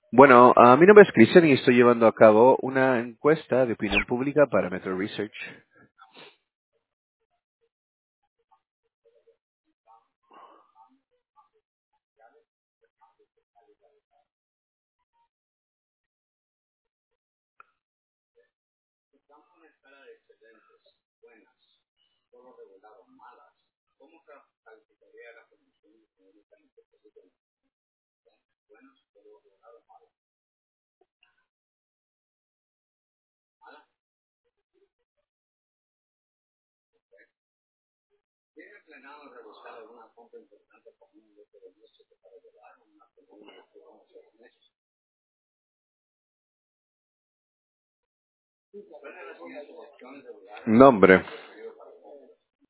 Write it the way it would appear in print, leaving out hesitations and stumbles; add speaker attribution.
Speaker 1: Bueno, mi nombre es Cristian y estoy llevando a cabo una encuesta de opinión pública para Metro Research. Nombre.